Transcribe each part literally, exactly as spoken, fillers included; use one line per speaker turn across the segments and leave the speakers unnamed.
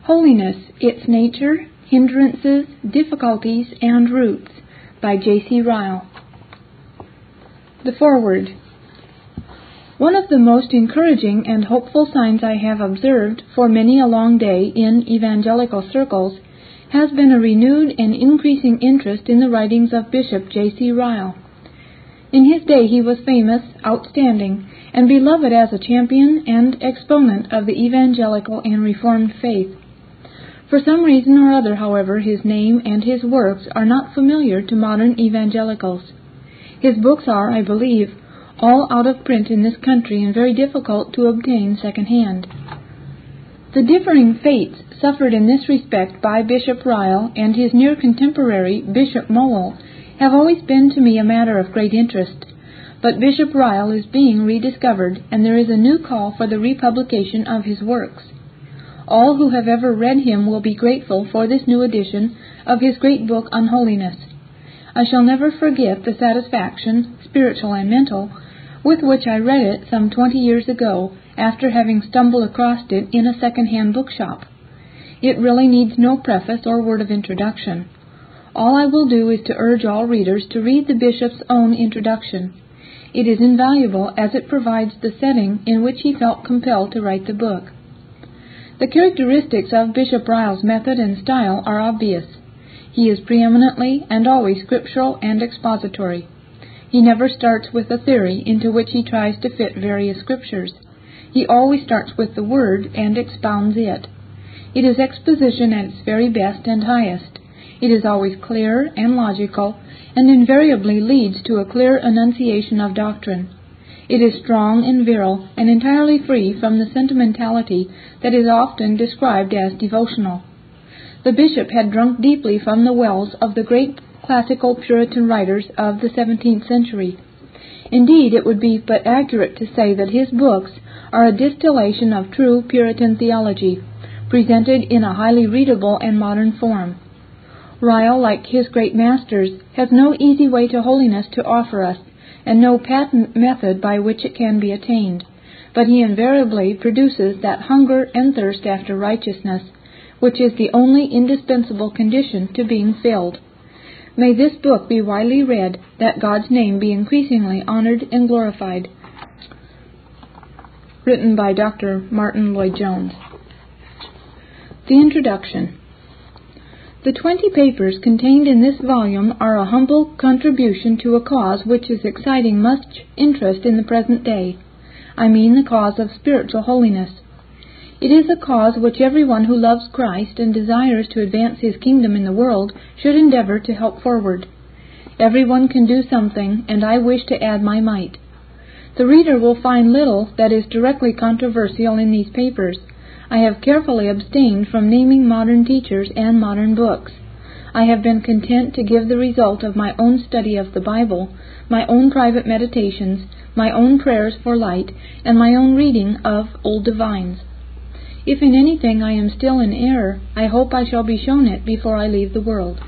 Holiness, Its Nature, Hindrances, Difficulties, and Roots by J C Ryle. The Foreword. One of the most encouraging and hopeful signs I have observed for many a long day in evangelical circles has been a renewed and increasing interest in the writings of Bishop J C Ryle. In his day he was famous, outstanding, and beloved as a champion and exponent of the evangelical and Reformed faith. For some reason or other, however, his name and his works are not familiar to modern evangelicals. His books are, I believe, all out of print in this country and very difficult to obtain second-hand. The differing fates suffered in this respect by Bishop Ryle and his near contemporary Bishop Moule have always been to me a matter of great interest. But Bishop Ryle is being rediscovered, and there is a new call for the republication of his works. All who have ever read him will be grateful for this new edition of his great book on holiness. I shall never forget the satisfaction, spiritual and mental, with which I read it some twenty years ago after having stumbled across it in a second-hand bookshop. It really needs no preface or word of introduction. All I will do is to urge all readers to read the bishop's own introduction. It is invaluable as it provides the setting in which he felt compelled to write the book. The characteristics of Bishop Ryle's method and style are obvious. He is preeminently and always scriptural and expository. He never starts with a theory into which he tries to fit various scriptures. He always starts with the Word and expounds it. It is exposition at its very best and highest. It is always clear and logical, and invariably leads to a clear enunciation of doctrine. It is strong and virile, and entirely free from the sentimentality that is often described as devotional. The bishop had drunk deeply from the wells of the great classical Puritan writers of the seventeenth century. Indeed, it would be but accurate to say that his books are a distillation of true Puritan theology, presented in a highly readable and modern form. Ryle, like his great masters, has no easy way to holiness to offer us, and no patent method by which it can be attained, but he invariably produces that hunger and thirst after righteousness, which is the only indispensable condition to being filled. May this book be widely read, that God's name be increasingly honored and glorified. Written by Doctor Martyn Lloyd-Jones. The Introduction. The twenty papers contained in this volume are a humble contribution to a cause which is exciting much interest in the present day. I mean the cause of spiritual holiness. It is a cause which everyone who loves Christ and desires to advance His kingdom in the world should endeavor to help forward. Everyone can do something, and I wish to add my mite. The reader will find little that is directly controversial in these papers. I have carefully abstained from naming modern teachers and modern books. I have been content to give the result of my own study of the Bible, my own private meditations, my own prayers for light, and my own reading of old divines. If in anything I am still in error, I hope I shall be shown it before I leave the world.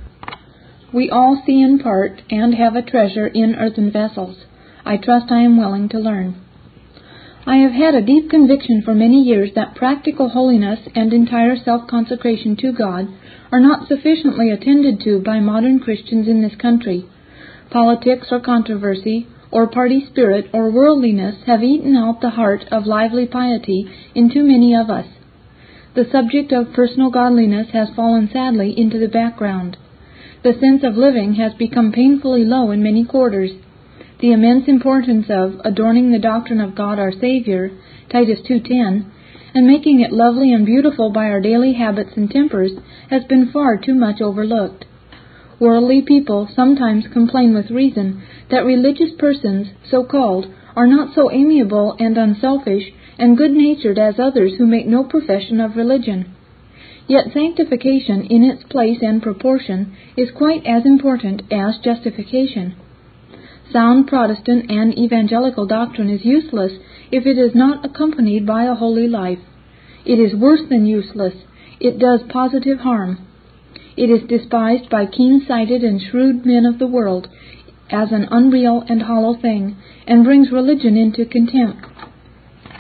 We all see in part and have a treasure in earthen vessels. I trust I am willing to learn. I have had a deep conviction for many years that practical holiness and entire self-consecration to God are not sufficiently attended to by modern Christians in this country. Politics or controversy, or party spirit or worldliness have eaten out the heart of lively piety in too many of us. The subject of personal godliness has fallen sadly into the background. The sense of living has become painfully low in many quarters. The immense importance of adorning the doctrine of God our Savior, Titus two ten, and making it lovely and beautiful by our daily habits and tempers has been far too much overlooked. Worldly people sometimes complain with reason that religious persons, so-called, are not so amiable and unselfish and good-natured as others who make no profession of religion. Yet sanctification in its place and proportion is quite as important as justification. Sound Protestant and evangelical doctrine is useless if it is not accompanied by a holy life. It is worse than useless. It does positive harm. It is despised by keen-sighted and shrewd men of the world as an unreal and hollow thing, and brings religion into contempt.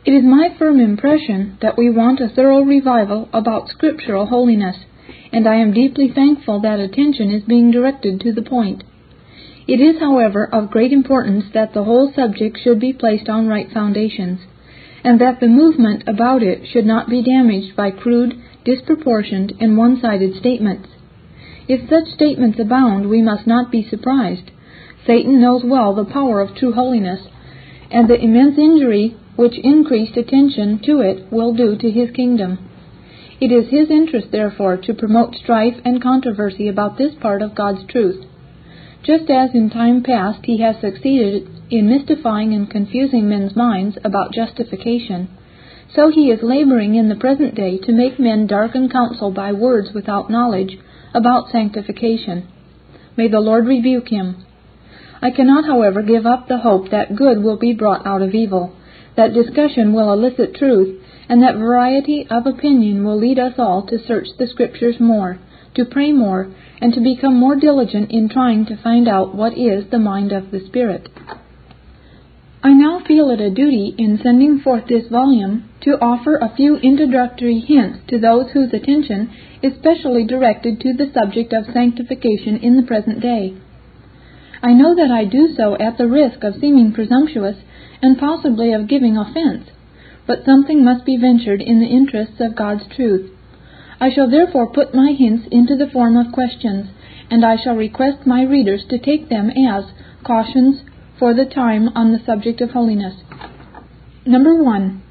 It is my firm impression that we want a thorough revival about scriptural holiness, and I am deeply thankful that attention is being directed to the point. It is, however, of great importance that the whole subject should be placed on right foundations, and that the movement about it should not be damaged by crude, disproportioned, and one-sided statements. If such statements abound, we must not be surprised. Satan knows well the power of true holiness, and the immense injury which increased attention to it will do to his kingdom. It is his interest, therefore, to promote strife and controversy about this part of God's truth. Just as in time past he has succeeded in mystifying and confusing men's minds about justification, so he is laboring in the present day to make men darken counsel by words without knowledge about sanctification. May the Lord rebuke him. I cannot, however, give up the hope that good will be brought out of evil, that discussion will elicit truth, and that variety of opinion will lead us all to search the Scriptures more, to pray more, and to become more diligent in trying to find out what is the mind of the Spirit. I now feel it a duty in sending forth this volume to offer a few introductory hints to those whose attention is specially directed to the subject of sanctification in the present day. I know that I do so at the risk of seeming presumptuous and possibly of giving offense, but something must be ventured in the interests of God's truth. I shall therefore put my hints into the form of questions, and I shall request my readers to take them as cautions for the time on the subject of holiness. Number one.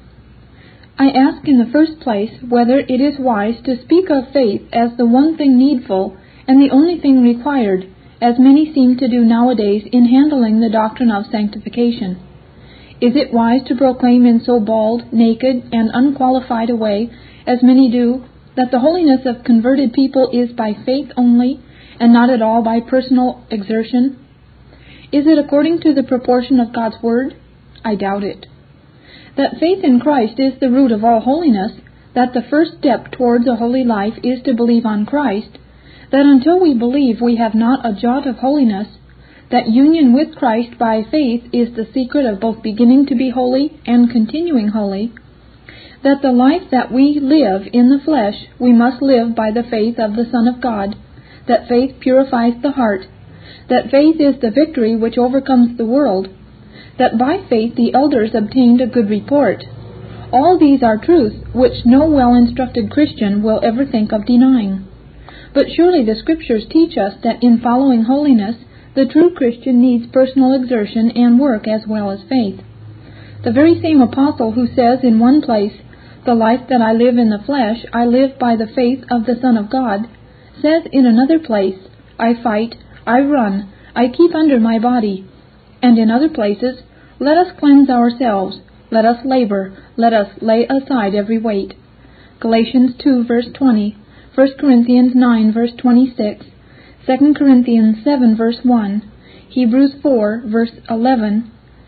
I ask in the first place whether it is wise to speak of faith as the one thing needful and the only thing required, as many seem to do nowadays in handling the doctrine of sanctification. Is it wise to proclaim in so bald, naked, and unqualified a way, as many do, that the holiness of converted people is by faith only, and not at all by personal exertion? Is it according to the proportion of God's Word? I doubt it. That faith in Christ is the root of all holiness, that the first step towards a holy life is to believe on Christ, that until we believe we have not a jot of holiness, that union with Christ by faith is the secret of both beginning to be holy and continuing holy, that the life that we live in the flesh we must live by the faith of the Son of God, that faith purifies the heart, that faith is the victory which overcomes the world, that by faith the elders obtained a good report. All these are truths which no well-instructed Christian will ever think of denying. But surely the Scriptures teach us that in following holiness, the true Christian needs personal exertion and work as well as faith. The very same apostle who says in one place, "The life that I live in the flesh, I live by the faith of the Son of God," says in another place, "I fight, I run, I keep under my body," and in other places, "Let us cleanse ourselves, let us labor, let us lay aside every weight." Galatians two, verse twenty, First Corinthians nine, verse twenty-six, Second Corinthians seven, verse one, Hebrews four, verse eleven,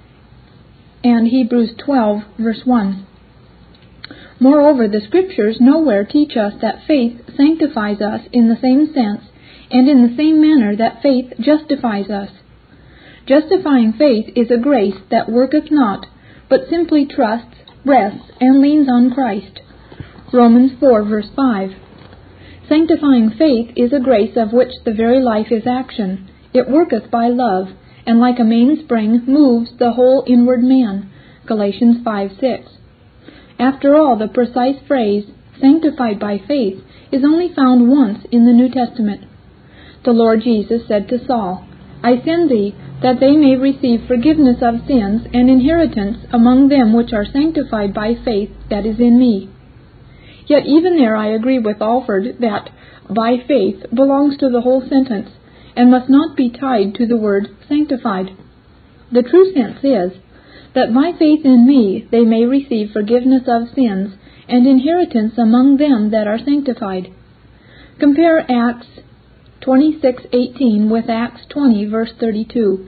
and Hebrews twelve, verse one. Moreover, the Scriptures nowhere teach us that faith sanctifies us in the same sense and in the same manner that faith justifies us. Justifying faith is a grace that worketh not, but simply trusts, rests, and leans on Christ. Romans four, verse five. Sanctifying faith is a grace of which the very life is action. It worketh by love, and like a mainspring moves the whole inward man. Galatians five, six. After all, the precise phrase, sanctified by faith, is only found once in the New Testament. The Lord Jesus said to Saul, "I send thee, that they may receive forgiveness of sins and inheritance among them which are sanctified by faith that is in me." Yet even there I agree with Alford that "by faith" belongs to the whole sentence, and must not be tied to the word sanctified. The true sense is, that by faith in me they may receive forgiveness of sins and inheritance among them that are sanctified. Compare Acts twenty-six eighteen with Acts twenty, verse thirty-two.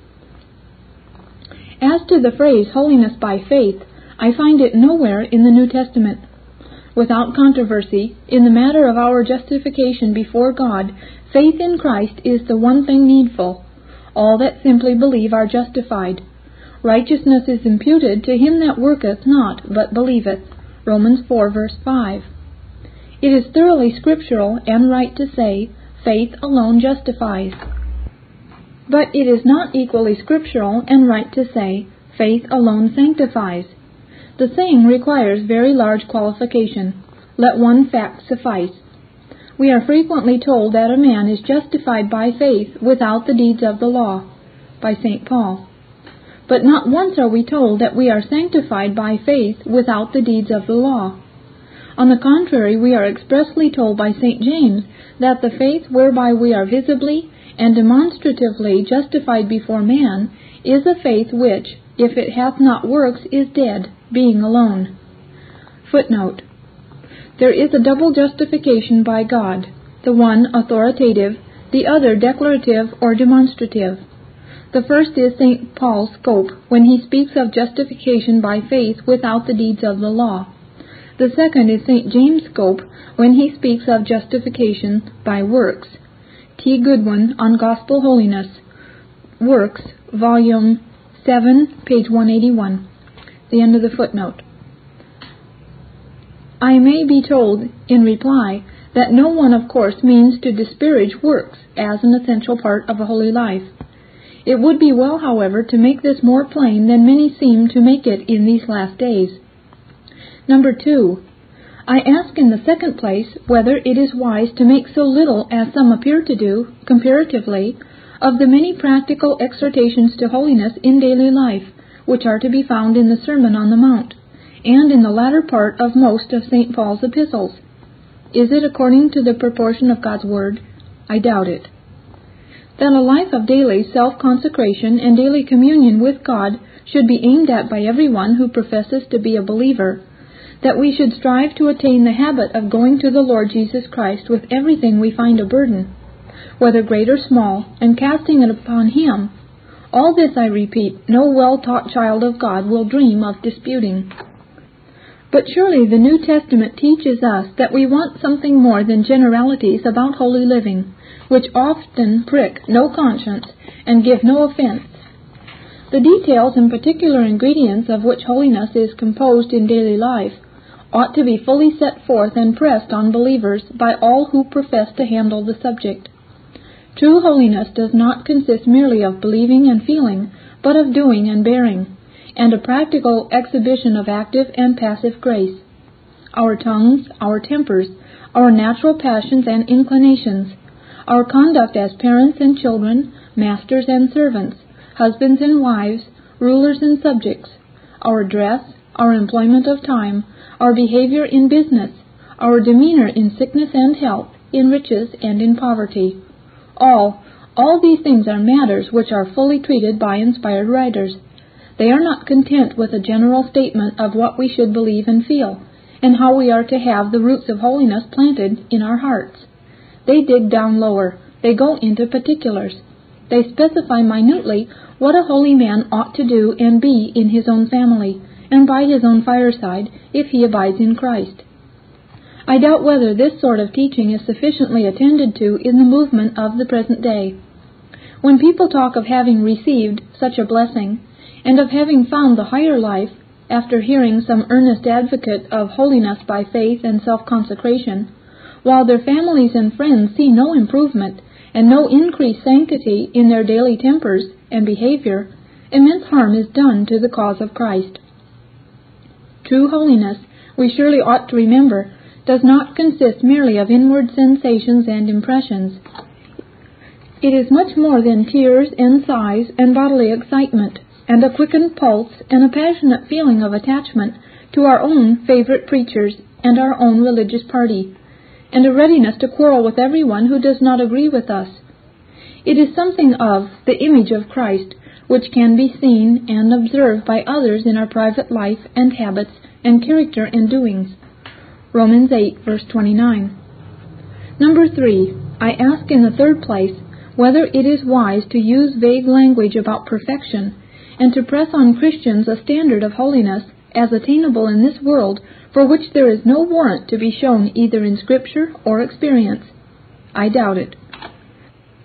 As to the phrase holiness by faith, I find it nowhere in the New Testament. Without controversy, in the matter of our justification before God, faith in Christ is the one thing needful. All that simply believe are justified. righteousness is imputed to him that worketh not, but believeth. Romans four, verse five. It is thoroughly scriptural and right to say, faith alone justifies. But it is not equally scriptural and right to say, faith alone sanctifies. The saying requires very large qualification. Let one fact suffice. We are frequently told that a man is justified by faith without the deeds of the law, by Saint Paul. But not once are we told that we are sanctified by faith without the deeds of the law. On the contrary, we are expressly told by Saint James that the faith whereby we are visibly and demonstratively justified before man is a faith which, if it hath not works, is dead, being alone. Footnote. There is a double justification by God, the one authoritative, the other declarative or demonstrative. The first is Saint Paul's scope when he speaks of justification by faith without the deeds of the law. The second is Saint James' scope when he speaks of justification by works. T. Goodwin on Gospel Holiness, Works, Volume seven, page one eighty-one. The end of the footnote. I may be told, in reply, that no one of course means to disparage works as an essential part of a holy life. It would be well, however, to make this more plain than many seem to make it in these last days. Number two, I ask in the second place whether it is wise to make so little as some appear to do, comparatively, of the many practical exhortations to holiness in daily life, which are to be found in the Sermon on the Mount, and in the latter part of most of Saint Paul's epistles. Is it according to the proportion of God's Word? I doubt it. That a life of daily self-consecration and daily communion with God should be aimed at by everyone who professes to be a believer, that we should strive to attain the habit of going to the Lord Jesus Christ with everything we find a burden, whether great or small, and casting it upon Him, all this, I repeat, no well-taught child of God will dream of disputing. But surely the New Testament teaches us that we want something more than generalities about holy living, which often prick no conscience and give no offense. The details and particular ingredients of which holiness is composed in daily life ought to be fully set forth and pressed on believers by all who profess to handle the subject. True holiness does not consist merely of believing and feeling, but of doing and bearing, and a practical exhibition of active and passive grace. Our tongues, our tempers, our natural passions and inclinations, our conduct as parents and children, masters and servants, husbands and wives, rulers and subjects, our dress, our employment of time, our behavior in business, our demeanor in sickness and health, in riches and in poverty. All, all these things are matters which are fully treated by inspired writers. They are not content with a general statement of what we should believe and feel, and how we are to have the roots of holiness planted in our hearts. They dig down lower. They go into particulars. They specify minutely what a holy man ought to do and be in his own family, and by his own fireside, if he abides in Christ. I doubt whether this sort of teaching is sufficiently attended to in the movement of the present day. When people talk of having received such a blessing, and of having found the higher life, after hearing some earnest advocate of holiness by faith and self-consecration, while their families and friends see no improvement and no increased sanctity in their daily tempers and behavior, immense harm is done to the cause of Christ. True holiness, we surely ought to remember, does not consist merely of inward sensations and impressions. It is much more than tears and sighs and bodily excitement, and a quickened pulse and a passionate feeling of attachment to our own favorite preachers and our own religious party, and a readiness to quarrel with everyone who does not agree with us. It is something of the image of Christ, which can be seen and observed by others in our private life and habits and character and doings. Romans eight, verse twenty-nine. Number three, I ask in the third place whether it is wise to use vague language about perfection and to press on Christians a standard of holiness as attainable in this world for which there is no warrant to be shown either in Scripture or experience. I doubt it.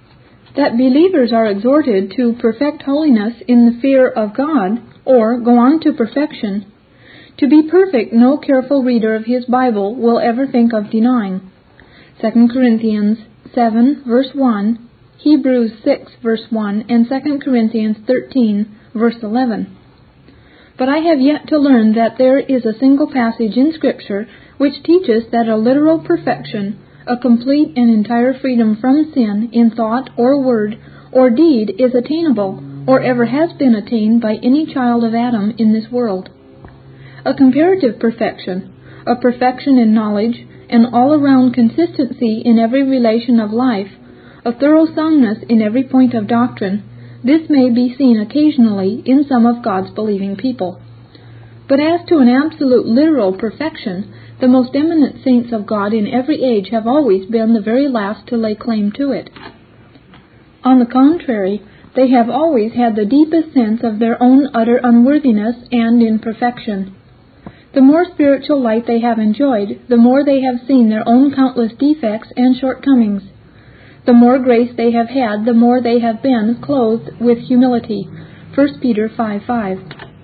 that believers are exhorted to perfect holiness in the fear of God, or go on to perfection. To be perfect, no careful reader of his Bible will ever think of denying. Second Corinthians seven, verse one, Hebrews six, verse one, and Second Corinthians thirteen, verse eleven. But I have yet to learn that there is a single passage in Scripture which teaches that a literal perfection, a complete and entire freedom from sin in thought or word or deed is attainable, or ever has been attained by any child of Adam in this world. A comparative perfection, a perfection in knowledge, an all-around consistency in every relation of life, a thorough soundness in every point of doctrine, this may be seen occasionally in some of God's believing people. But as to an absolute literal perfection, the most eminent saints of God in every age have always been the very last to lay claim to it. On the contrary, they have always had the deepest sense of their own utter unworthiness and imperfection. The more spiritual light they have enjoyed, the more they have seen their own countless defects and shortcomings. The more grace they have had, the more they have been clothed with humility. First Peter five five.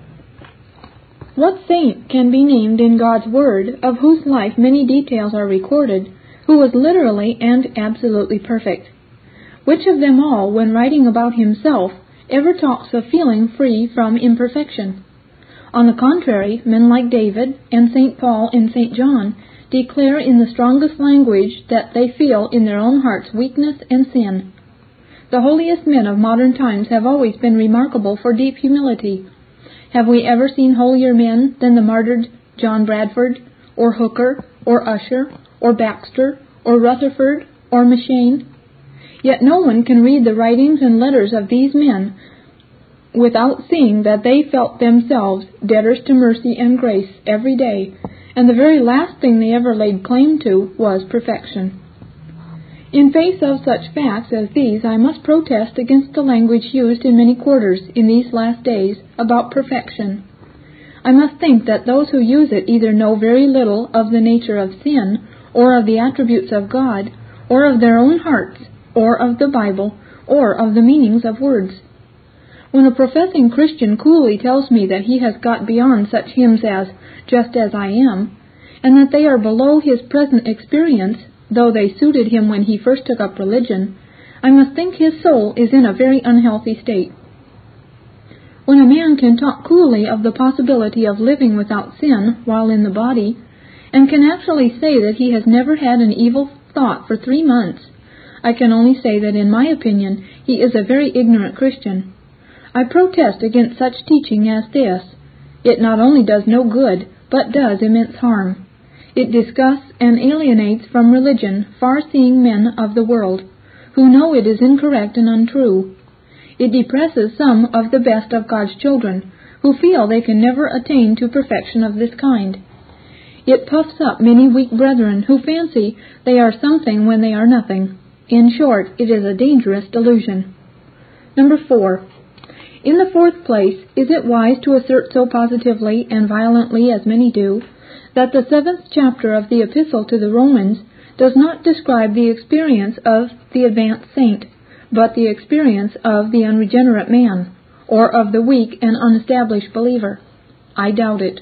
What saint can be named in God's Word, of whose life many details are recorded, who was literally and absolutely perfect? Which of them all, when writing about himself, ever talks of feeling free from imperfection? On the contrary, men like David and Saint Paul and Saint John declare in the strongest language that they feel in their own hearts weakness and sin. The holiest men of modern times have always been remarkable for deep humility. Have we ever seen holier men than the martyred John Bradford, or Hooker, or Usher, or Baxter, or Rutherford, or M'Cheyne? Yet no one can read the writings and letters of these men without seeing that they felt themselves debtors to mercy and grace every day, and the very last thing they ever laid claim to was perfection. In face of such facts as these, I must protest against the language used in many quarters in these last days about perfection. I must think that those who use it either know very little of the nature of sin, or of the attributes of God, or of their own hearts, or of the Bible, or of the meanings of words. When a professing Christian coolly tells me that he has got beyond such hymns as "Just as I Am," and that they are below his present experience, though they suited him when he first took up religion, I must think his soul is in a very unhealthy state. When a man can talk coolly of the possibility of living without sin while in the body, and can actually say that he has never had an evil thought for three months, I can only say that in my opinion he is a very ignorant Christian. I protest against such teaching as this. It not only does no good, but does immense harm. It disgusts and alienates from religion far-seeing men of the world, who know it is incorrect and untrue. It depresses some of the best of God's children, who feel they can never attain to perfection of this kind. It puffs up many weak brethren who fancy they are something when they are nothing. In short, it is a dangerous delusion. Number four. In the fourth place, is it wise to assert so positively and violently as many do, that the seventh chapter of the Epistle to the Romans does not describe the experience of the advanced saint, but the experience of the unregenerate man, or of the weak and unestablished believer? I doubt it.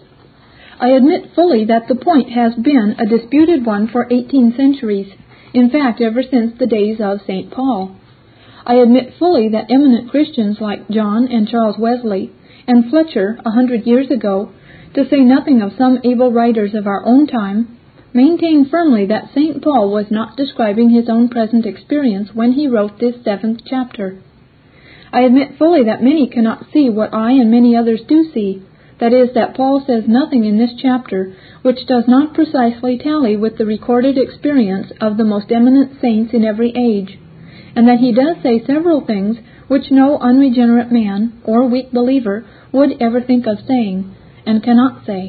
I admit fully that the point has been a disputed one for eighteen centuries, in fact ever since the days of Saint Paul. I admit fully that eminent Christians like John and Charles Wesley and Fletcher a hundred years ago, to say nothing of some able writers of our own time, maintain firmly that Saint Paul was not describing his own present experience when he wrote this seventh chapter. I admit fully that many cannot see what I and many others do see, that is, that Paul says nothing in this chapter which does not precisely tally with the recorded experience of the most eminent saints in every age, and that he does say several things which no unregenerate man or weak believer would ever think of saying, and cannot say.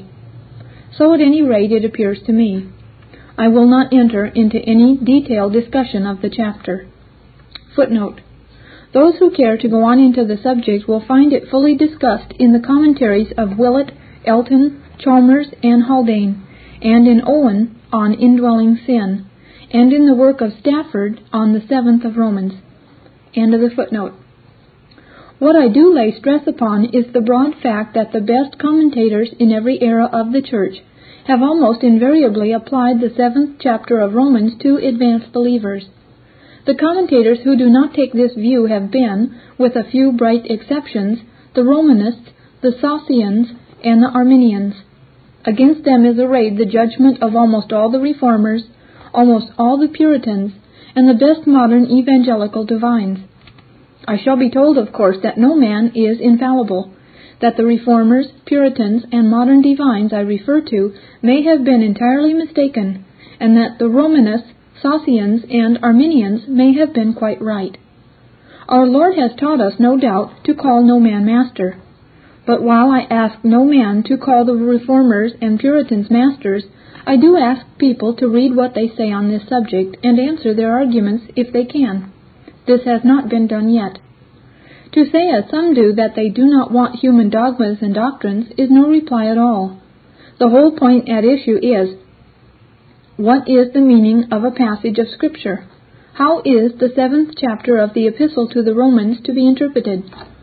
So at any rate it appears to me. I will not enter into any detailed discussion of the chapter. Footnote. Those who care to go on into the subject will find it fully discussed in the commentaries of Willett, Elton, Chalmers, and Haldane, and in Owen on Indwelling Sin, and in the work of Stafford on the seventh of Romans. End of the footnote. What I do lay stress upon is the broad fact that the best commentators in every era of the Church have almost invariably applied the seventh chapter of Romans to advanced believers. The commentators who do not take this view have been, with a few bright exceptions, the Romanists, the Socinians, and the Arminians. Against them is arrayed the judgment of almost all the Reformers, almost all the Puritans, and the best modern evangelical divines. I shall be told, of course, that no man is infallible, that the Reformers, Puritans, and modern divines I refer to may have been entirely mistaken, and that the Romanists, Socinians, and Arminians may have been quite right. Our Lord has taught us, no doubt, to call no man master. But while I ask no man to call the Reformers and Puritans masters, I do ask people to read what they say on this subject and answer their arguments if they can. This has not been done yet. To say, as some do, that they do not want human dogmas and doctrines is no reply at all. The whole point at issue is, what is the meaning of a passage of Scripture? How is the seventh chapter of the Epistle to the Romans to be interpreted?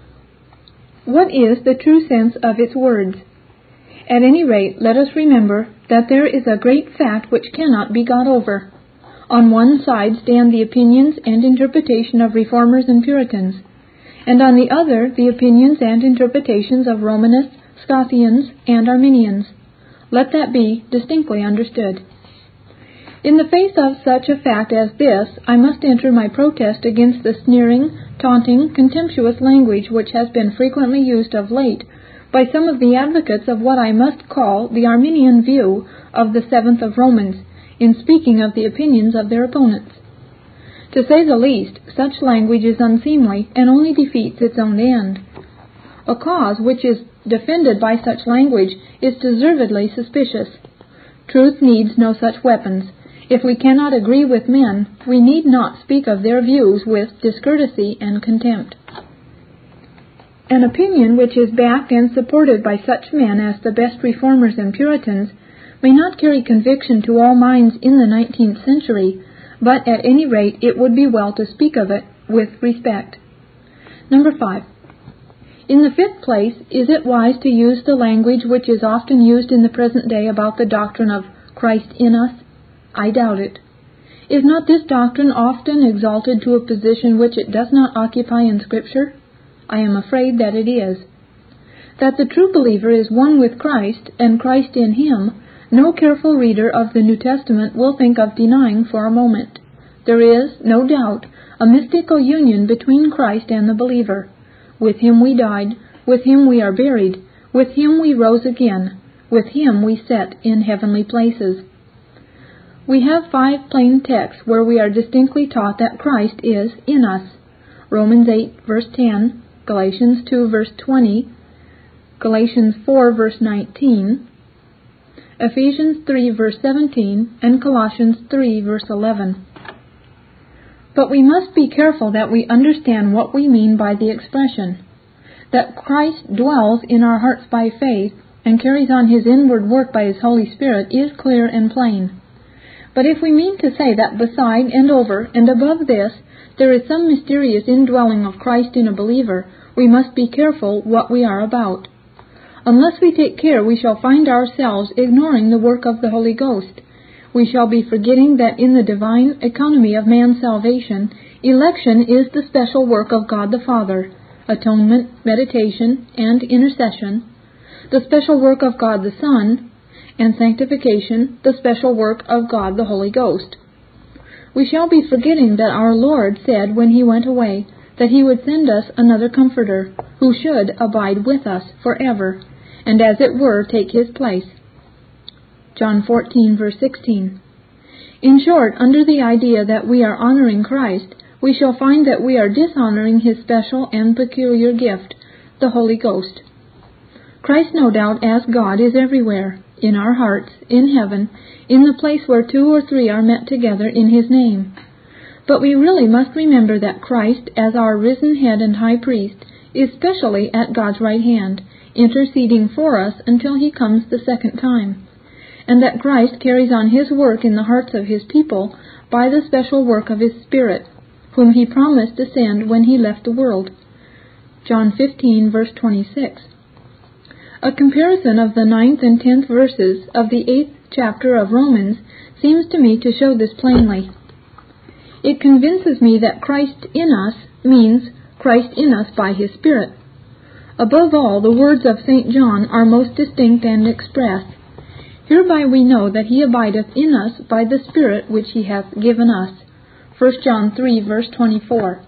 What is the true sense of its words? At any rate, let us remember that there is a great fact which cannot be got over. On one side stand the opinions and interpretation of Reformers and Puritans, and on the other the opinions and interpretations of Romanists, Scotians, and Arminians. Let that be distinctly understood. In the face of such a fact as this, I must enter my protest against the sneering, taunting, contemptuous language which has been frequently used of late by some of the advocates of what I must call the Arminian view of the seventh of Romans, in speaking of the opinions of their opponents. To say the least, such language is unseemly and only defeats its own end. A cause which is defended by such language is deservedly suspicious. Truth needs no such weapons. If we cannot agree with men, we need not speak of their views with discourtesy and contempt. An opinion which is backed and supported by such men as the best Reformers and Puritans may not carry conviction to all minds in the nineteenth century, but at any rate it would be well to speak of it with respect. Number five. In the fifth place, is it wise to use the language which is often used in the present day about the doctrine of Christ in us? I doubt it. Is not this doctrine often exalted to a position which it does not occupy in Scripture? I am afraid that it is. That the true believer is one with Christ, and Christ in him, no careful reader of the New Testament will think of denying for a moment. There is, no doubt, a mystical union between Christ and the believer. With him we died, with him we are buried, with him we rose again, with him we sit in heavenly places. We have five plain texts where we are distinctly taught that Christ is in us. Romans eight, verse ten, Galatians two, verse twenty, Galatians four, verse nineteen, Ephesians three, verse seventeen, and Colossians three, verse eleven. But we must be careful that we understand what we mean by the expression. That Christ dwells in our hearts by faith and carries on his inward work by his Holy Spirit is clear and plain. But if we mean to say that beside and over and above this there is some mysterious indwelling of Christ in a believer, we must be careful what we are about. Unless we take care, we shall find ourselves ignoring the work of the Holy Ghost. We shall be forgetting that in the divine economy of man's salvation, election is the special work of God the Father, atonement, meditation, and intercession, the special work of God the Son, and sanctification, the special work of God the Holy Ghost. We shall be forgetting that our Lord said when he went away that he would send us another Comforter, who should abide with us forever, and as it were take his place. John fourteen, verse sixteen. In short, under the idea that we are honoring Christ, we shall find that we are dishonoring his special and peculiar gift, the Holy Ghost. Christ, no doubt, as God, is everywhere, in our hearts, in heaven, in the place where two or three are met together in his name. But we really must remember that Christ, as our risen head and high priest, is specially at God's right hand, interceding for us until he comes the second time, and that Christ carries on his work in the hearts of his people by the special work of his Spirit, whom he promised to send when he left the world. John fifteen, verse twenty-six. A comparison of the ninth and tenth verses of the eighth chapter of Romans seems to me to show this plainly. It convinces me that Christ in us means Christ in us by his Spirit. Above all, the words of Saint John are most distinct and express. Hereby we know that he abideth in us by the Spirit which he hath given us. First John three, verse twenty-four.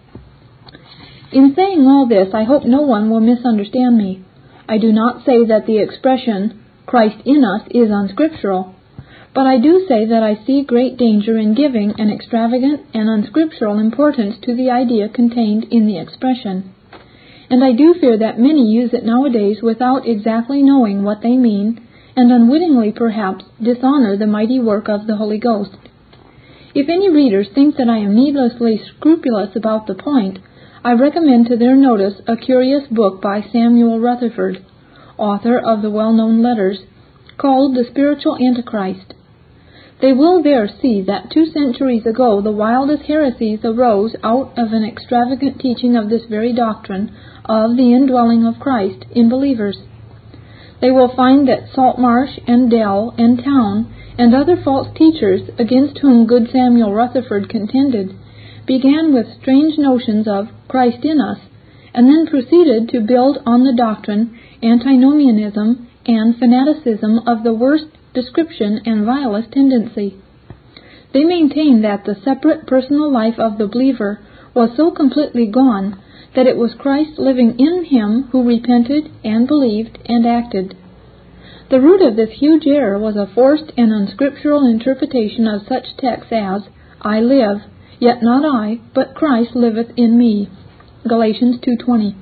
In saying all this, I hope no one will misunderstand me. I do not say that the expression, Christ in us, is unscriptural, but I do say that I see great danger in giving an extravagant and unscriptural importance to the idea contained in the expression. And I do fear that many use it nowadays without exactly knowing what they mean, and unwittingly perhaps dishonor the mighty work of the Holy Ghost. If any readers think that I am needlessly scrupulous about the point, I recommend to their notice a curious book by Samuel Rutherford, author of the well-known letters, called The Spiritual Antichrist. They will there see that two centuries ago the wildest heresies arose out of an extravagant teaching of this very doctrine of the indwelling of Christ in believers. They will find that Saltmarsh and Dell and Town and other false teachers against whom good Samuel Rutherford contended began with strange notions of Christ in us, and then proceeded to build on the doctrine antinomianism and fanaticism of the worst description and vilest tendency. They maintain that the separate personal life of the believer was so completely gone that it was Christ living in him who repented and believed and acted. The root of this huge error was a forced and unscriptural interpretation of such texts as, I live, yet not I, but Christ liveth in me. Galatians two twenty.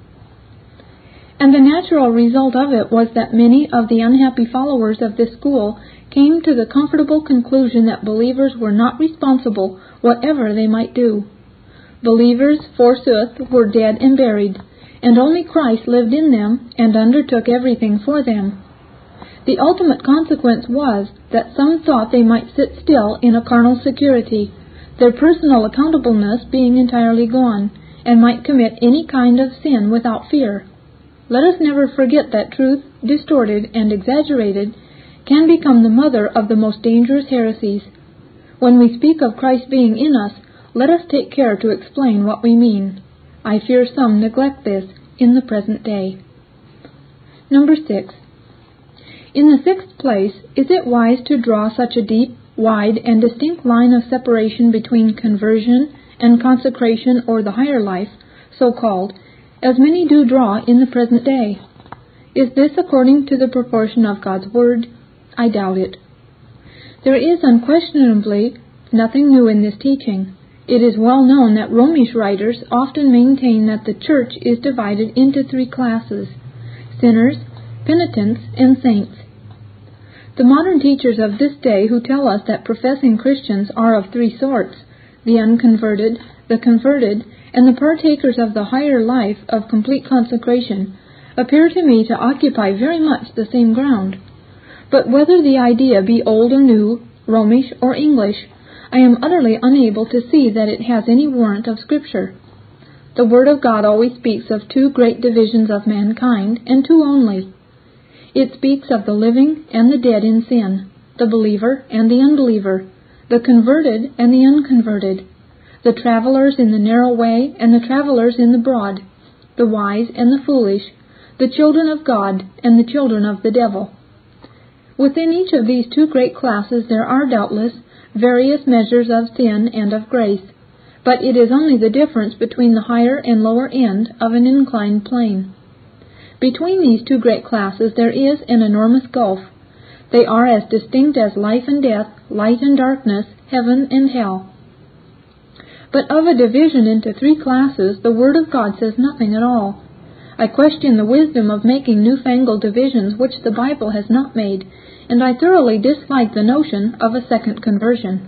And the natural result of it was that many of the unhappy followers of this school came to the comfortable conclusion that believers were not responsible whatever they might do. Believers, forsooth, were dead and buried, and only Christ lived in them and undertook everything for them. The ultimate consequence was that some thought they might sit still in a carnal security, their personal accountableness being entirely gone, and might commit any kind of sin without fear. Let us never forget that truth, distorted and exaggerated, can become the mother of the most dangerous heresies. When we speak of Christ being in us, let us take care to explain what we mean. I fear some neglect this in the present day. Number six. In the sixth place, is it wise to draw such a deep, wide, and distinct line of separation between conversion and consecration or the higher life, so-called, as many do draw in the present day? Is this according to the proportion of God's Word? I doubt it. There is unquestionably nothing new in this teaching. It is well known that Romish writers often maintain that the church is divided into three classes: sinners, penitents, and saints. The modern teachers of this day who tell us that professing Christians are of three sorts, the unconverted, the converted, and the partakers of the higher life of complete consecration, appear to me to occupy very much the same ground. But whether the idea be old or new, Romish or English, I am utterly unable to see that it has any warrant of Scripture. The Word of God always speaks of two great divisions of mankind, and two only. It speaks of the living and the dead in sin, the believer and the unbeliever, the converted and the unconverted, the travelers in the narrow way and the travelers in the broad, the wise and the foolish, the children of God and the children of the devil. Within each of these two great classes there are doubtless various measures of sin and of grace, but it is only the difference between the higher and lower end of an inclined plane. Between these two great classes there is an enormous gulf. They are as distinct as life and death, light and darkness, heaven and hell. But of a division into three classes the Word of God says nothing at all. I question the wisdom of making newfangled divisions which the Bible has not made, and I thoroughly dislike the notion of a second conversion.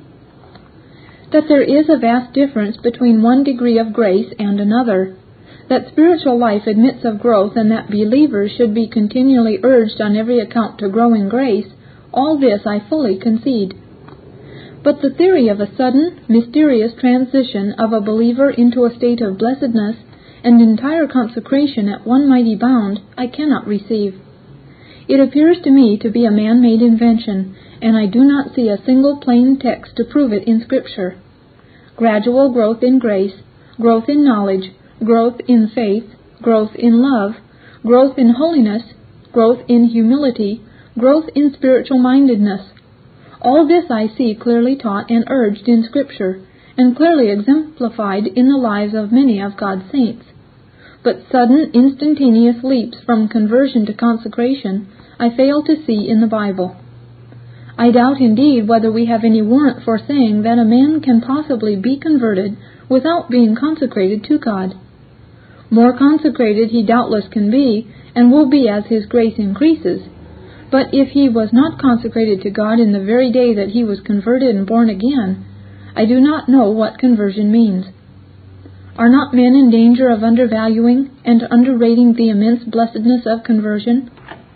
That there is a vast difference between one degree of grace and another, that spiritual life admits of growth, and that believers should be continually urged on every account to grow in grace, all this I fully concede. But the theory of a sudden, mysterious transition of a believer into a state of blessedness and entire consecration at one mighty bound I cannot receive. It appears to me to be a man-made invention, and I do not see a single plain text to prove it in Scripture. Gradual growth in grace, growth in knowledge, growth in faith, growth in love, growth in holiness, growth in humility, growth in spiritual mindedness. All this I see clearly taught and urged in Scripture, and clearly exemplified in the lives of many of God's saints. But sudden, instantaneous leaps from conversion to consecration I fail to see in the Bible. I doubt indeed whether we have any warrant for saying that a man can possibly be converted without being consecrated to God. More consecrated he doubtless can be, and will be as his grace increases. But if he was not consecrated to God in the very day that he was converted and born again, I do not know what conversion means. Are not men in danger of undervaluing and underrating the immense blessedness of conversion?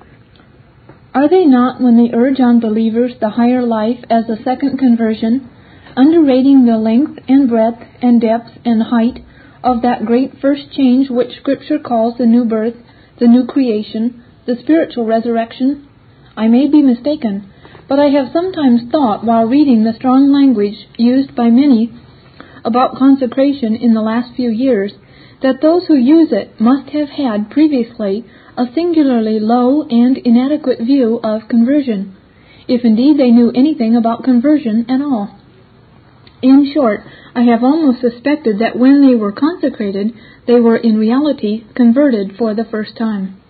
Are they not, when they urge on believers the higher life as a second conversion, underrating the length and breadth and depth and height of that great first change which Scripture calls the new birth, the new creation, the spiritual resurrection? I may be mistaken, but I have sometimes thought while reading the strong language used by many about consecration in the last few years, that those who use it must have had previously a singularly low and inadequate view of conversion, if indeed they knew anything about conversion at all. In short, I have almost suspected that when they were consecrated, they were in reality converted for the first time.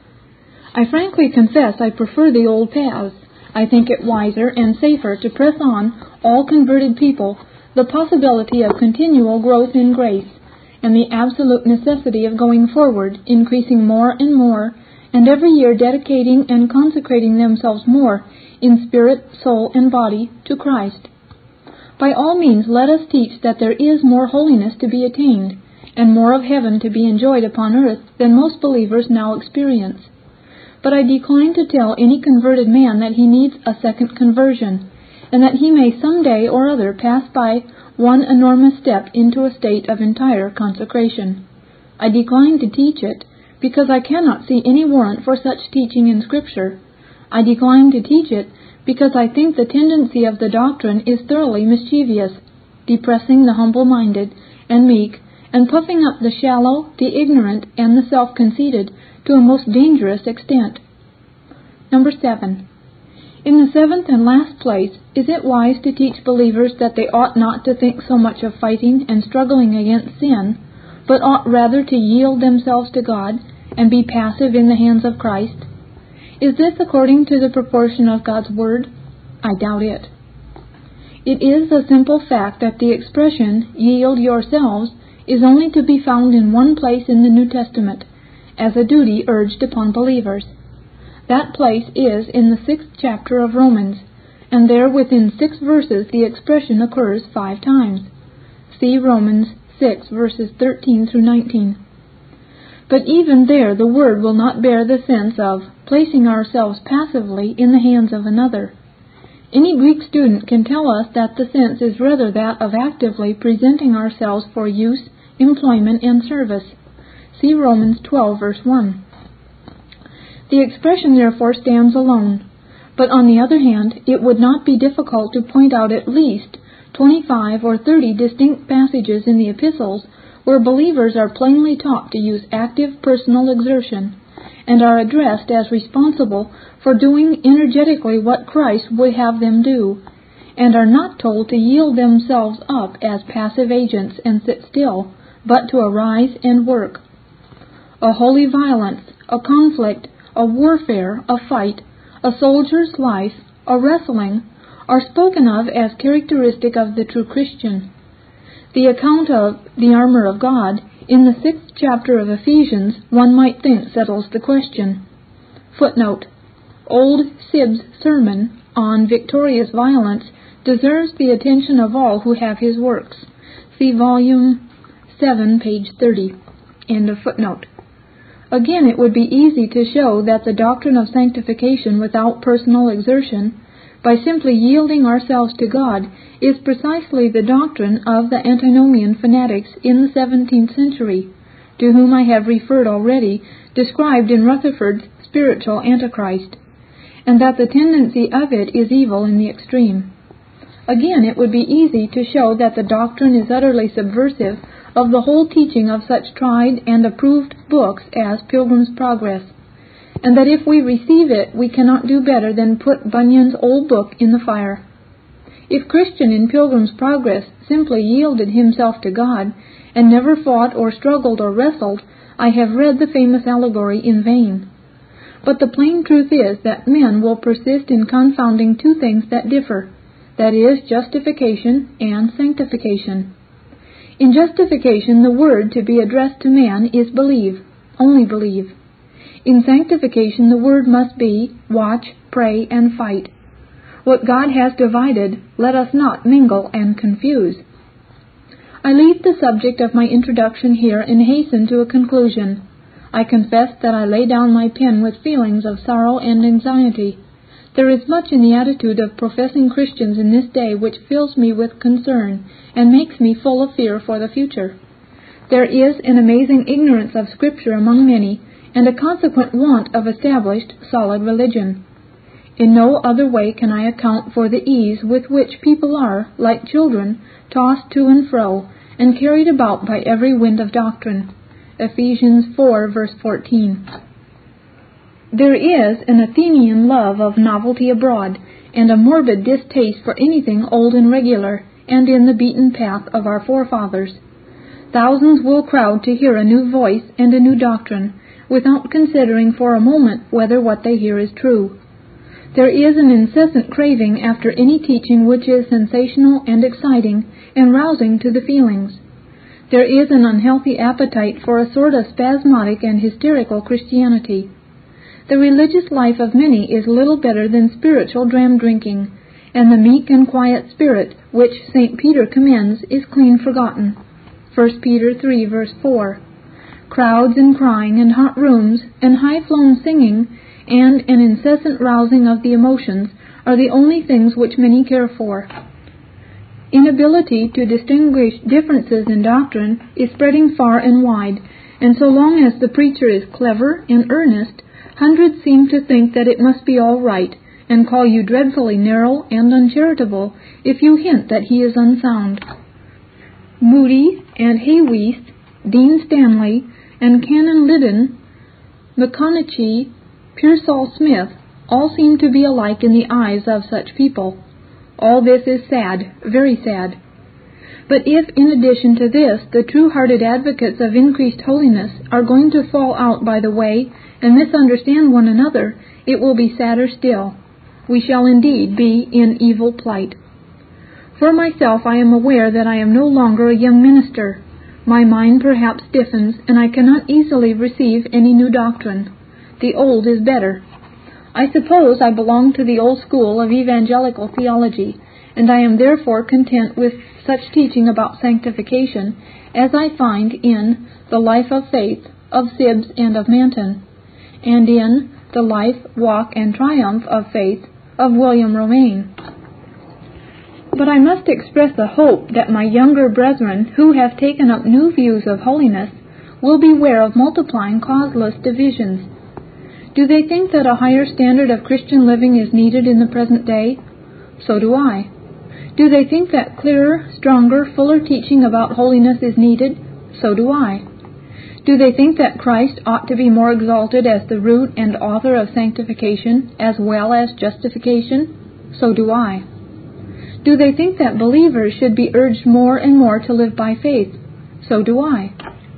I frankly confess I prefer the old paths. I think it wiser and safer to press on all converted people the possibility of continual growth in grace, and the absolute necessity of going forward, increasing more and more, and every year dedicating and consecrating themselves more in spirit, soul, and body to Christ. By all means let us teach that there is more holiness to be attained, and more of heaven to be enjoyed upon earth than most believers now experience. But I decline to tell any converted man that he needs a second conversion, and that he may some day or other pass by one enormous step into a state of entire consecration. I decline to teach it, because I cannot see any warrant for such teaching in Scripture. I decline to teach it, because I think the tendency of the doctrine is thoroughly mischievous, depressing the humble-minded and meek, and puffing up the shallow, the ignorant, and the self-conceited to a most dangerous extent. Number seven. In the seventh and last place, is it wise to teach believers that they ought not to think so much of fighting and struggling against sin, but ought rather to yield themselves to God and be passive in the hands of Christ? Is this according to the proportion of God's Word? I doubt it. It is a simple fact that the expression, yield yourselves, is only to be found in one place in the New Testament, as a duty urged upon believers. That place is in the sixth chapter of Romans, and there within six verses the expression occurs five times. See Romans six, verses thirteen through nineteen. But even there the word will not bear the sense of placing ourselves passively in the hands of another. Any Greek student can tell us that the sense is rather that of actively presenting ourselves for use, employment, and service. See Romans twelve, verse one. The expression therefore stands alone, but on the other hand, it would not be difficult to point out at least twenty-five or thirty distinct passages in the epistles where believers are plainly taught to use active personal exertion, and are addressed as responsible for doing energetically what Christ would have them do, and are not told to yield themselves up as passive agents and sit still, but to arise and work. A holy violence, a conflict, a warfare, a fight, a soldier's life, a wrestling, are spoken of as characteristic of the true Christian. The account of the armor of God in the sixth chapter of Ephesians, one might think, settles the question. Footnote: Old Sibb's sermon on victorious violence deserves the attention of all who have his works. See volume seven, page thirty. End of footnote. Again, it would be easy to show that the doctrine of sanctification without personal exertion, by simply yielding ourselves to God is precisely the doctrine of the antinomian fanatics in the seventeenth century, to whom I have referred already, described in Rutherford's Spiritual Antichrist, and that the tendency of it is evil in the extreme. Again, it would be easy to show that the doctrine is utterly subversive of the whole teaching of such tried and approved books as Pilgrim's Progress, and that if we receive it, we cannot do better than put Bunyan's old book in the fire. If Christian in Pilgrim's Progress simply yielded himself to God, and never fought or struggled or wrestled, I have read the famous allegory in vain. But the plain truth is that men will persist in confounding two things that differ, that is, justification and sanctification. In justification, the word to be addressed to man is believe, only believe. In sanctification, the word must be watch, pray, and fight. What God has divided, let us not mingle and confuse. I leave the subject of my introduction here and hasten to a conclusion. I confess that I lay down my pen with feelings of sorrow and anxiety. There is much in the attitude of professing Christians in this day which fills me with concern and makes me full of fear for the future. There is an amazing ignorance of Scripture among many, and a consequent want of established, solid religion. In no other way can I account for the ease with which people are, like children, tossed to and fro, and carried about by every wind of doctrine. Ephesians four, verse fourteen. There is an Athenian love of novelty abroad, and a morbid distaste for anything old and regular, and in the beaten path of our forefathers. Thousands will crowd to hear a new voice and a new doctrine, without considering for a moment whether what they hear is true. There is an incessant craving after any teaching which is sensational and exciting and rousing to the feelings. There is an unhealthy appetite for a sort of spasmodic and hysterical Christianity. The religious life of many is little better than spiritual dram drinking, and the meek and quiet spirit which Saint Peter commends is clean forgotten. First Peter three, verse four. Crowds and crying and hot rooms and high-flown singing and an incessant rousing of the emotions are the only things which many care for. Inability to distinguish differences in doctrine is spreading far and wide, and so long as the preacher is clever and earnest, hundreds seem to think that it must be all right, and call you dreadfully narrow and uncharitable if you hint that he is unsound. Moody and Hayweist, Dean Stanley, and Canon Liddon, McConaughey, Pearsall Smith, all seem to be alike in the eyes of such people. All this is sad, very sad. But if, in addition to this, the true-hearted advocates of increased holiness are going to fall out by the way and misunderstand one another, it will be sadder still. We shall indeed be in evil plight. For myself, I am aware that I am no longer a young minister. My mind perhaps stiffens, and I cannot easily receive any new doctrine. The old is better. I suppose I belong to the old school of evangelical theology, and I am therefore content with such teaching about sanctification as I find in The Life of Faith of Sibbes and of Manton, and in The Life, Walk, and Triumph of Faith of William Romaine. But I must express the hope that my younger brethren who have taken up new views of holiness will beware of multiplying causeless divisions. Do they think that a higher standard of Christian living is needed in the present day? So do I. Do they think that clearer, stronger, fuller teaching about holiness is needed? So do I. Do they think that Christ ought to be more exalted as the root and author of sanctification as well as justification? So do I. Do they think that believers should be urged more and more to live by faith? So do I.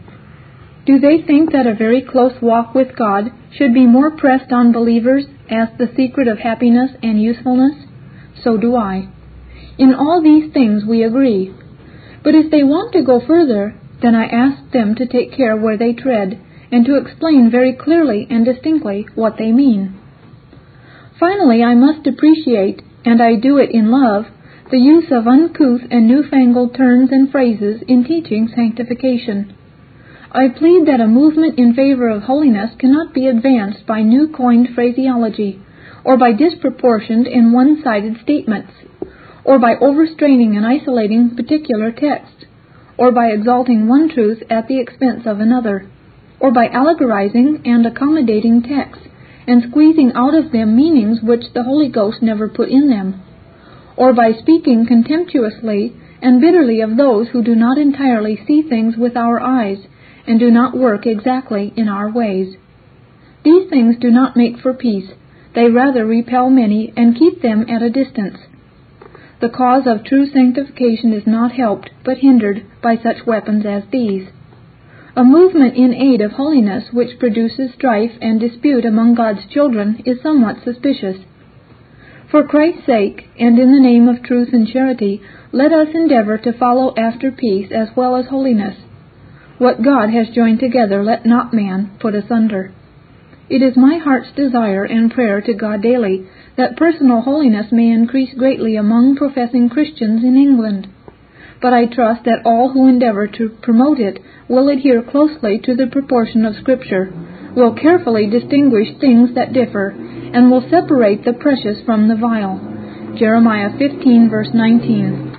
Do they think that a very close walk with God should be more pressed on believers as the secret of happiness and usefulness? So do I. In all these things we agree. But if they want to go further, then I ask them to take care where they tread, and to explain very clearly and distinctly what they mean. Finally, I must appreciate, and I do it in love, the use of uncouth and newfangled terms and phrases in teaching sanctification. I plead that a movement in favor of holiness cannot be advanced by new-coined phraseology, or by disproportioned and one-sided statements, or by overstraining and isolating particular texts, or by exalting one truth at the expense of another, or by allegorizing and accommodating texts, and squeezing out of them meanings which the Holy Ghost never put in them, or by speaking contemptuously and bitterly of those who do not entirely see things with our eyes, and do not work exactly in our ways. These things do not make for peace. They rather repel many and keep them at a distance. The cause of true sanctification is not helped, but hindered by such weapons as these. A movement in aid of holiness which produces strife and dispute among God's children is somewhat suspicious. For Christ's sake, and in the name of truth and charity, let us endeavor to follow after peace as well as holiness. What God has joined together, let not man put asunder. It is my heart's desire and prayer to God daily that personal holiness may increase greatly among professing Christians in England. But I trust that all who endeavor to promote it will adhere closely to the proportion of Scripture, will carefully distinguish things that differ, and will separate the precious from the vile. Jeremiah fifteen, verse nineteen.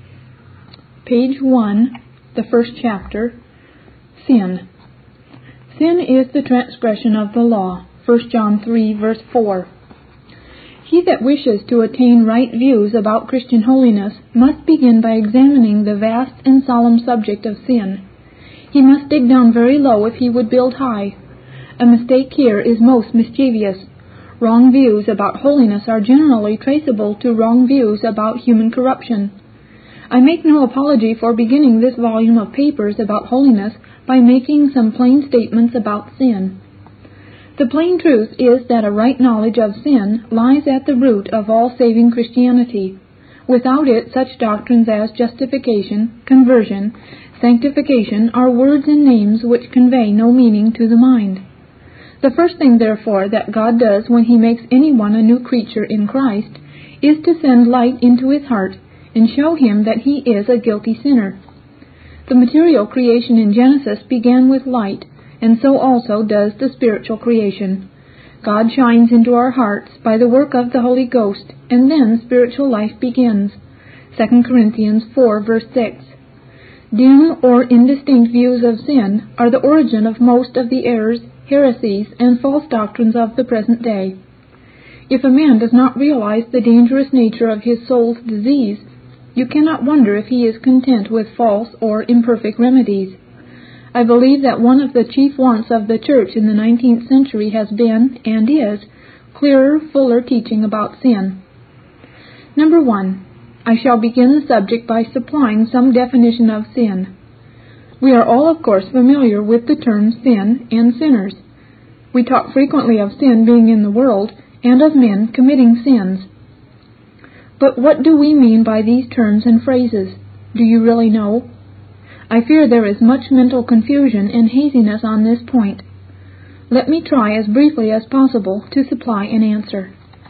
Page one, the first chapter. Sin. Sin is the transgression of the law. First John three, verse four. He that wishes to attain right views about Christian holiness must begin by examining the vast and solemn subject of sin. He must dig down very low if he would build high. A mistake here is most mischievous. Wrong views about holiness are generally traceable to wrong views about human corruption. I make no apology for beginning this volume of papers about holiness by making some plain statements about sin. The plain truth is that a right knowledge of sin lies at the root of all saving Christianity. Without it, such doctrines as justification, conversion, sanctification are words and names which convey no meaning to the mind. The first thing, therefore, that God does when He makes anyone a new creature in Christ is to send light into his heart and show him that he is a guilty sinner. The material creation in Genesis began with light, and so also does the spiritual creation. God shines into our hearts by the work of the Holy Ghost, and then spiritual life begins. Second Corinthians four, verse six. Dim or indistinct views of sin are the origin of most of the errors, heresies, and false doctrines of the present day. If a man does not realize the dangerous nature of his soul's disease, you cannot wonder if he is content with false or imperfect remedies. I believe that one of the chief wants of the Church in the nineteenth century has been, and is, clearer, fuller teaching about sin. Number one, I shall begin the subject by supplying some definition of sin. We are all, of course, familiar with the terms sin and sinners. We talk frequently of sin being in the world and of men committing sins. But what do we mean by these terms and phrases? Do you really know? I fear there is much mental confusion and haziness on this point. Let me try as briefly as possible to supply an answer.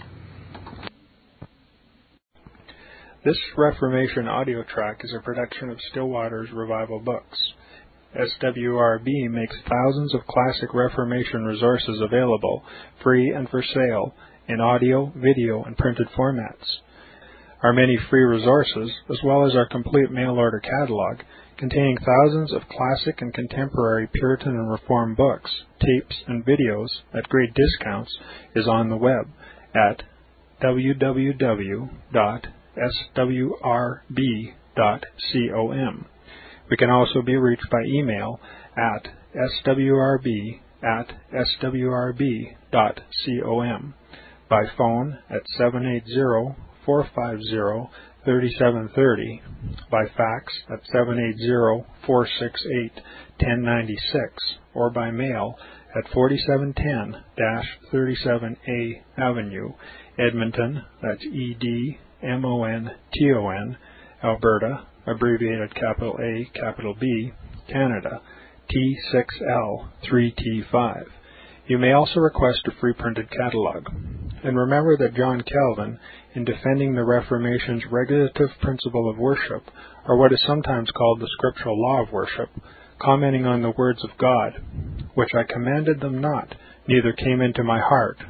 This Reformation audio track is a production of Stillwater's Revival Books. S W R B makes thousands of classic Reformation resources available, free and for sale, in audio, video, and printed formats. Our many free resources, as well as our complete mail-order catalog, containing thousands of classic and contemporary Puritan and Reformed books, tapes, and videos at great discounts, is on the web at w w w dot s w r b dot com. We can also be reached by email at s w r b at s w r b dot com, by phone at seven eight zero, four five zero, three seven three zero, by fax at seven eight zero, four six eight, one zero nine six, or by mail at forty-seven ten thirty-seven A Avenue, Edmonton, that's E D M O N T O N, Alberta, abbreviated capital A, capital B, Canada, T six L three T five. You may also request a free printed catalog. And remember that John Calvin, in defending the Reformation's regulative principle of worship, or what is sometimes called the scriptural law of worship, commenting on the words of God, which I commanded them not, neither came into my heart,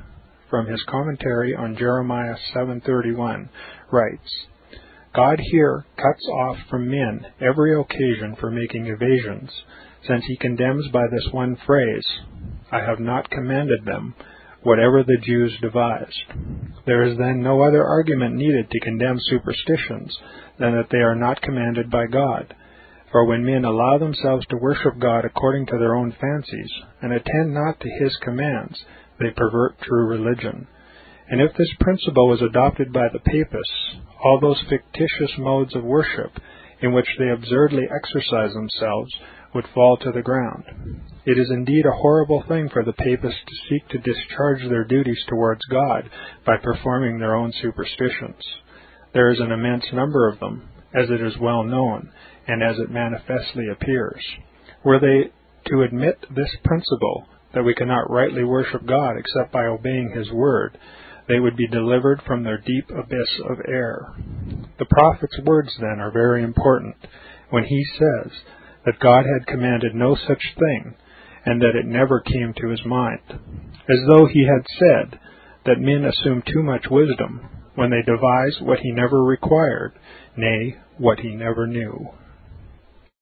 from his commentary on Jeremiah seven thirty-one, writes, God here cuts off from men every occasion for making evasions, since he condemns by this one phrase, I have not commanded them, whatever the Jews devised. There is then no other argument needed to condemn superstitions than that they are not commanded by God. For when men allow themselves to worship God according to their own fancies, and attend not to his commands, they pervert true religion. And if this principle was adopted by the papists, all those fictitious modes of worship in which they absurdly exercise themselves would fall to the ground. It is indeed a horrible thing for the papists to seek to discharge their duties towards God by performing their own superstitions. There is an immense number of them, as it is well known, and as it manifestly appears. Were they to admit this principle, that we cannot rightly worship God except by obeying his word, they would be delivered from their deep abyss of error. The prophet's words, then, are very important, when he says that God had commanded no such thing, and that it never came to his mind, as though he had said that men assume too much wisdom when they devise what he never required, nay, what he never knew.